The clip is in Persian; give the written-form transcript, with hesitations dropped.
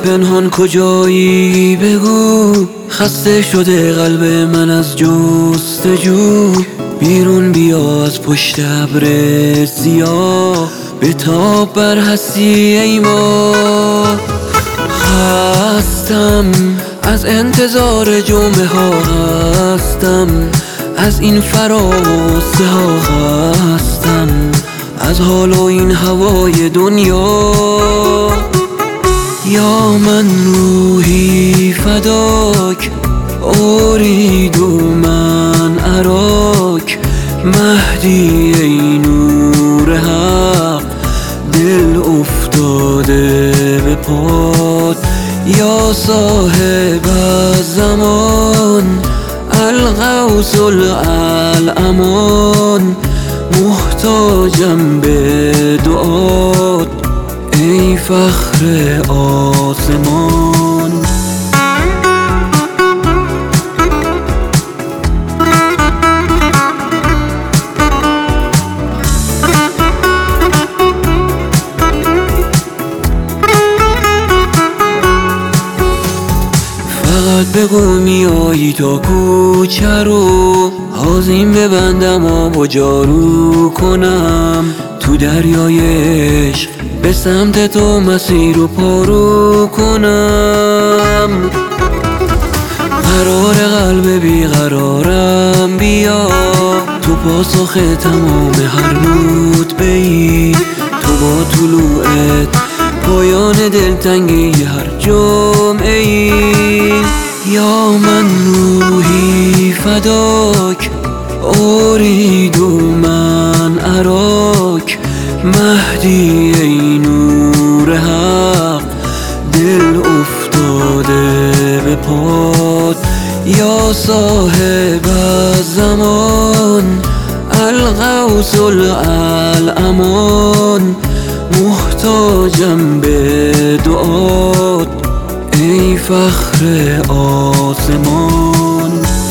پنهان کجایی بگو، خسته شده قلب من از جستجو. بیرون بیا از پشت ابر سیاه، بتاب بر هستی ای ما. خستم از انتظار جمعه ها، هستم از این فراسته ها، خستم از حال و این هوای دنیا. یا من روحی فداک، اريد من اراک. مهدی ای نور حق، دل افتاده به پات. یا صاحب الزمان، الغوث الامان. محتاجم به دعات ای فخر آسمان. فقط بگو میایی تا کوچه رو، آذین ببندم آب و جارو کنم. تو دریای عشق به سمت تو مسیر رو پارو کنم. قرار قلب بیقرارم بیا، تو پاسخ تمام هر نطفه‌ای. تو با طلوعت پایان دلتنگی هر جمعه‌ای. یا من روحی فداک، اريد من اراک. مهدی ای نور حق، دل افتاده به پات. یا صاحب الزمان، الغوث الامان. محتاجم به دعات ای فخر آسمان.